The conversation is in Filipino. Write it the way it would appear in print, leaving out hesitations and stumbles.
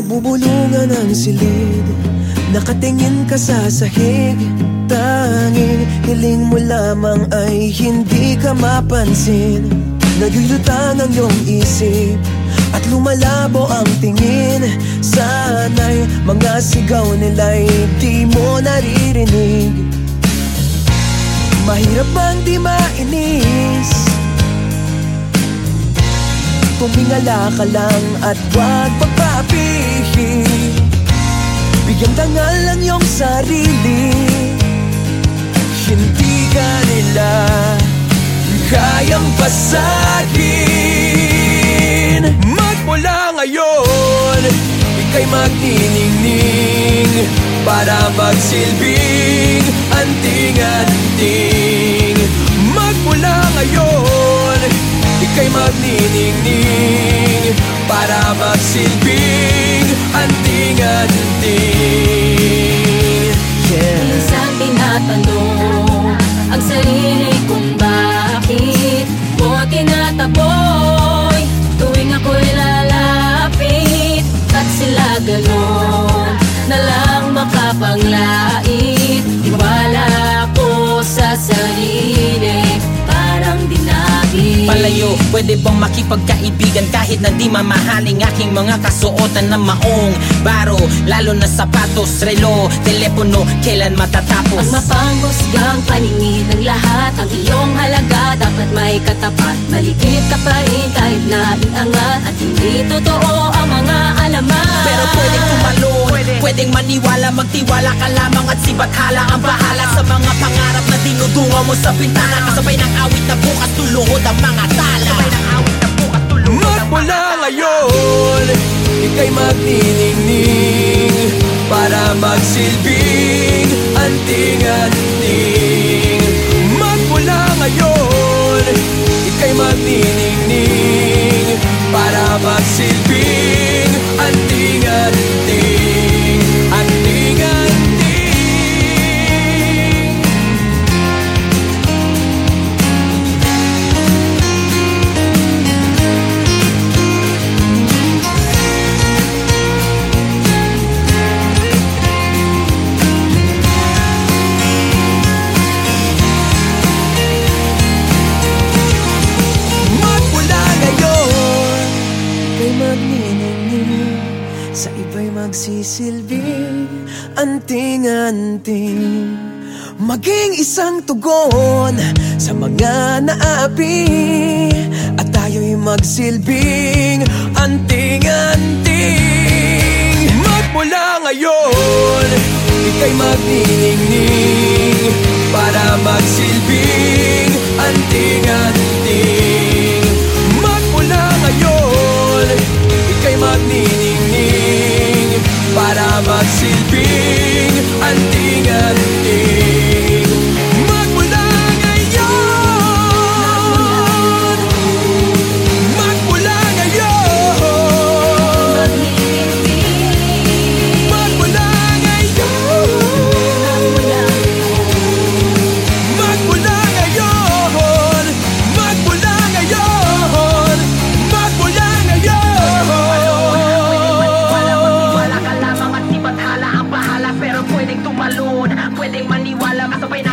Nagbubulungan ang silid, nakatingin ka sa sahig. Tanging hiling mo lamang ay hindi ka mapansin. Naglulutang ang iyong isip at lumalabo ang tingin. Sana'y mga sigaw nila'y di mo naririnig. Mahirap bang di mainis? Tumingala ka lang at huwag magpapihing. Bigyan dangal ang iyong sarili. Hindi ka nila kayang pasagin. Magmula ngayon, ika'y magniningning para magsilbing anting-anting. Magmula ngayon, ika'y magniningning para magsilbing anting-anting. Minsan tinatanong ang sarili kung bakit mo tinataboy tuwing ako'y lalapit. At sila ganon na lang makapanglait. Tiwala ko sa sarili, parang dinagi. Palayo, pwede bang makipagkaibigan kahit na di mamahaling aking mga kasuotan na maong baro, lalo na sapatos, relo, telepono, kailan matatapos? Ang mapanghusgang paningin ng lahat, ang iyong halaga dapat may katapat. Malikit ka pa rin kahit na iangat at hindi totoo ang mga alamat. Pero pwedeng tumalon, pwedeng maniwala, magtiwala ka lamang at si Bathala ang bahala sa mga pangarap na dinudungaw mo sa bintana. Kasabay ng awit na bukas tuluhod ang mga tala. Magmula ngayon, ika'y magniningning para magsilbing anting-anting. Magmula ngayon, ika'y magniningning para magsilbing anting-anting. Anting-anting. Sa iba'y magsisilbing anting-anting. Maging isang tugon sa mga naapi at tayo'y magsilbing anting-anting. Magmula ngayon, ika'y magniningning para magsilbing anting-anting. Magmula ngayon, ika'y magniningning para magsilbing anting-anting. Magmula ngayon, magmula ngayon, magmula ngayon, magmula ngayon, magmula ngayon, magmula ngayon. Pero pwedeng tumalon, pwedeng maniwala, kasabay na